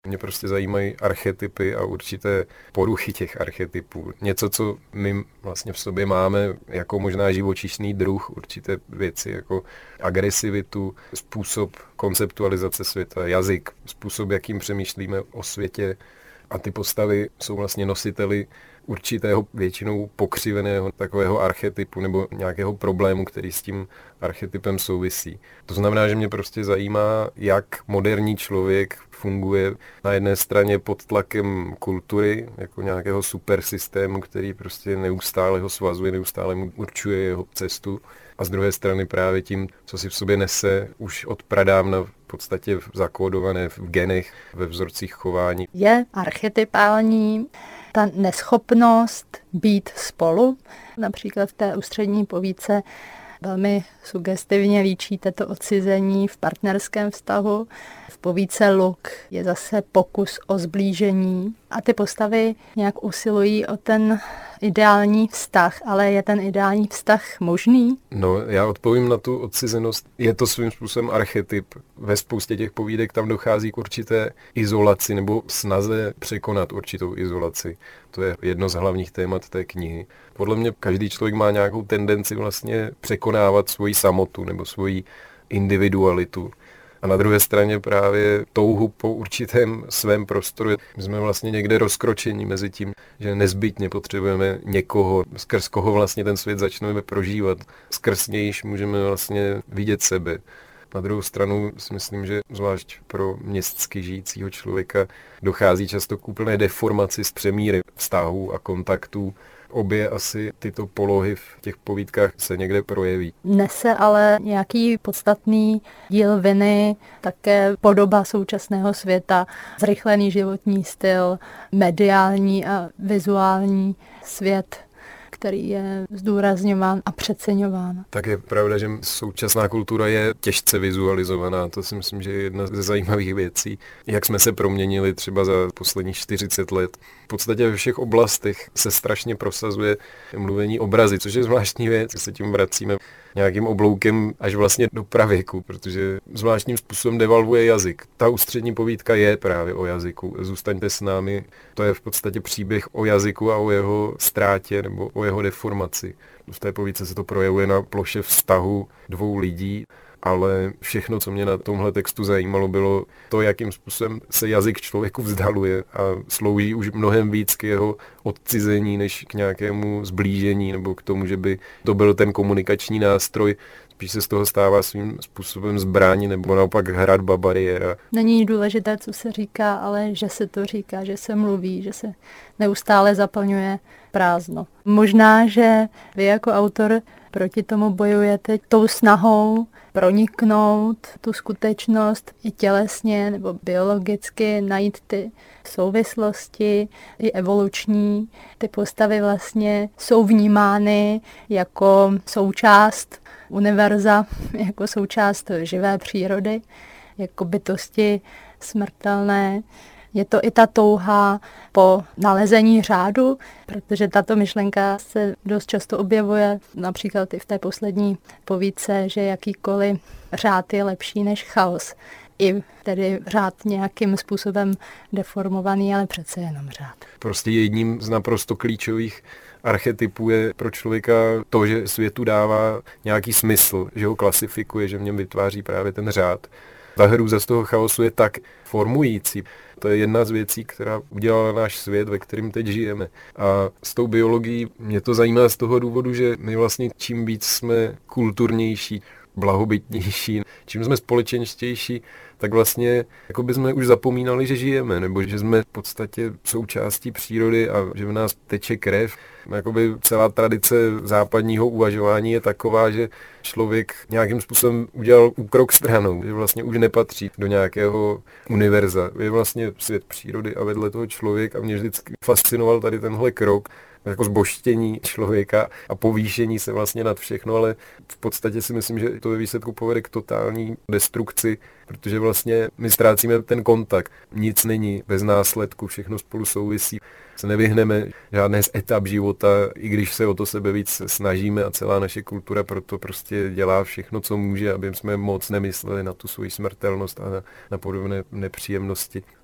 Mě prostě zajímají archetypy a určité poruchy těch archetypů. Něco, co my vlastně v sobě máme jako možná živočišný druh, určité věci jako agresivitu, způsob konceptualizace světa, jazyk, způsob, jakým přemýšlíme o světě. A ty postavy jsou vlastně nositeli určitého většinou pokřiveného takového archetypu nebo nějakého problému, který s tím archetypem souvisí. To znamená, že mě prostě zajímá, jak moderní člověk funguje na jedné straně pod tlakem kultury, jako nějakého supersystému, který prostě neustále ho svazuje, neustále mu určuje jeho cestu. A z druhé strany právě tím, co si v sobě nese už od pradávna v podstatě zakódované v genech, ve vzorcích chování. Je archetypální ta neschopnost být spolu. Například v té ústřední povídce velmi sugestivně líčíte to odcizení v partnerském vztahu. V povídce Luk je zase pokus o zblížení a ty postavy nějak usilují o ten ideální vztah, ale je ten ideální vztah možný? No, já odpovím na tu odcizenost. Je to svým způsobem archetyp. Ve spoustě těch povídek tam dochází k určité izolaci nebo snaze překonat určitou izolaci. To je jedno z hlavních témat té knihy. Podle mě každý člověk má nějakou tendenci vlastně překonávat svoji samotu nebo svoji individualitu. A na druhé straně právě touhu po určitém svém prostoru. My jsme vlastně někde rozkročení mezi tím, že nezbytně potřebujeme někoho, skrz koho vlastně ten svět začneme prožívat. Skrz nějž můžeme vlastně vidět sebe. Na druhou stranu si myslím, že zvlášť pro městsky žijícího člověka dochází často k úplné deformaci z přemíry vztahů a kontaktů. Obě asi tyto polohy v těch povídkách se někde projeví. Nese ale nějaký podstatný díl viny také podoba současného světa, zrychlený životní styl, mediální a vizuální svět, který je zdůrazňován a přeceňován. Tak je pravda, že současná kultura je těžce vizualizovaná. To si myslím, že je jedna ze zajímavých věcí. Jak jsme se proměnili třeba za posledních 40 let. V podstatě ve všech oblastech se strašně prosazuje mluvení obrazy, což je zvláštní věc. Se tím vracíme nějakým obloukem až vlastně do pravěku, protože zvláštním způsobem devalvuje jazyk. Ta ústřední povídka je právě o jazyku. Zůstaňte s námi. To je v podstatě příběh o jazyku a o jeho ztrátě nebo o jeho deformaci. V té povídce se to projevuje na ploše vztahu dvou lidí, ale všechno, co mě na tomhle textu zajímalo, bylo to, jakým způsobem se jazyk člověku vzdaluje a slouží už mnohem víc k jeho odcizení, než k nějakému zblížení nebo k tomu, že by to byl ten komunikační nástroj. Spíš se z toho stává svým způsobem zbraň nebo naopak hradba, bariéra. Není důležité, co se říká, ale že se to říká, že se mluví, že se neustále zaplňuje prázdno. Možná, že vy jako autor proti tomu bojujete tou snahou proniknout tu skutečnost i tělesně nebo biologicky, najít ty souvislosti i evoluční. Ty postavy vlastně jsou vnímány jako součást univerza, jako součást živé přírody, jako bytosti smrtelné. Je to i ta touha po nalezení řádu, protože tato myšlenka se dost často objevuje, například i v té poslední povídce, že jakýkoliv řád je lepší než chaos. I tedy řád nějakým způsobem deformovaný, ale přece jenom řád. Prostě jedním z naprosto klíčových archetypů je pro člověka to, že světu dává nějaký smysl, že ho klasifikuje, že v něm vytváří právě ten řád. Ta hrůza z toho chaosu je tak formující. To je jedna z věcí, která udělala náš svět, ve kterém teď žijeme. A s tou biologií mě to zajímá z toho důvodu, že my vlastně čím víc jsme kulturnější, blahobytnější, čím jsme společenštější, tak vlastně jako by jsme už zapomínali, že žijeme, nebo že jsme v podstatě součástí přírody a že v nás teče krev. Jakoby celá tradice západního uvažování je taková, že člověk nějakým způsobem udělal úkrok stranou, že vlastně už nepatří do nějakého univerza. Je vlastně svět přírody a vedle toho člověk a mě vždycky fascinoval tady tenhle krok, jako zbožtění člověka a povýšení se vlastně nad všechno, ale v podstatě si myslím, že to ve výsledku povede k totální destrukci, protože vlastně my ztrácíme ten kontakt. Nic není bez následku, všechno spolu souvisí. Se nevyhneme žádné z etap života, i když se o to sebe víc snažíme a celá naše kultura proto prostě dělá všechno, co může, aby jsme moc nemysleli na tu svoji smrtelnost a na podobné nepříjemnosti.